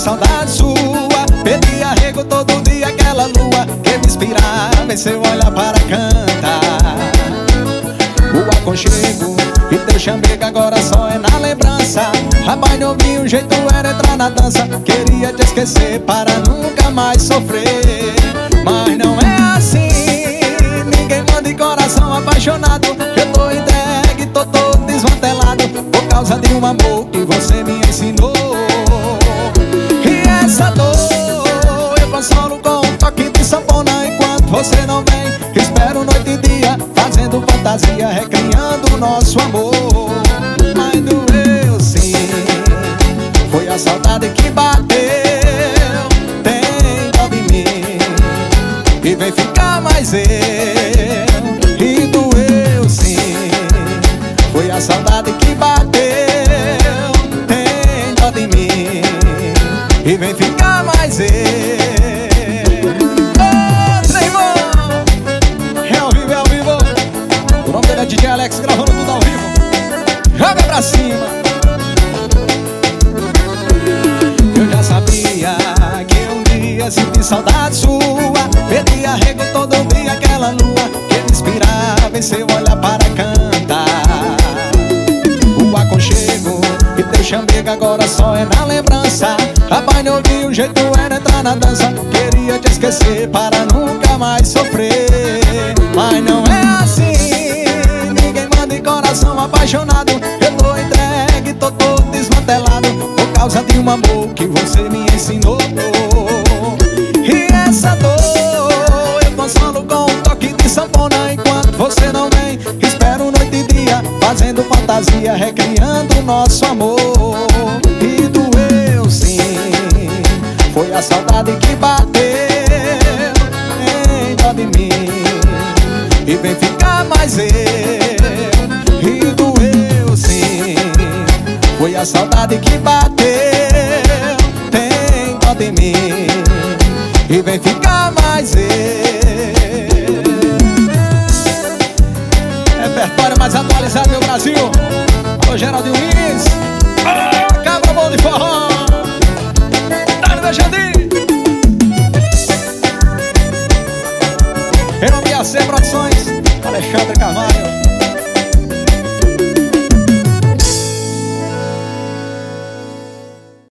saudade sua. Pedi arrego todo dia, aquela lua que me inspirava em seu olhar para cantar. O aconchego e teu chamego agora só é na lembrança. Rapaz novinho, o jeito era entrar na dança. Queria te esquecer para nunca mais sofrer, mas não é assim. Ninguém manda em coração apaixonado. Eu tô entregue, tô todo desmantelado por causa de um amor que você me ensinou. E essa dor eu consolo com um toque de sanfona. Enquanto você não vem, espero noite e dia, fazendo fantasia, recriando o nosso amor. Mas doeu sim, foi a saudade que bateu. Tem dó de mim e vem ficar mais eu. E doeu sim, foi a saudade que bateu. Tem dó de mim e vem ficar mais eu. DJ Alex gravando tudo ao vivo. Joga pra cima. Eu já sabia que um dia senti saudade sua. Pedi arrego todo dia, aquela lua que me inspirava em seu olhar para cantar. O aconchego e teu chamego agora só é na lembrança. Rapaz novinho, o jeito era entrar na dança. Queria te esquecer para nunca mais sofrer, mas não é assim. De coração apaixonado, eu tô entregue, tô todo desmantelado por causa de um amor que você me ensinou. E essa dor eu consolo com um toque de sanfona. Enquanto você não vem, espero noite e dia, fazendo fantasia, recriando o nosso amor. E doeu sim, foi a saudade que bateu. Tem dó de mim e vem ficar mais eu. E doeu sim, foi a saudade que bateu. Tem dó de mim e vem ficar mais eu. Repertório mais atualizado, meu Brasil. Alô, Geraldinho Lins. Cabra bom de forró.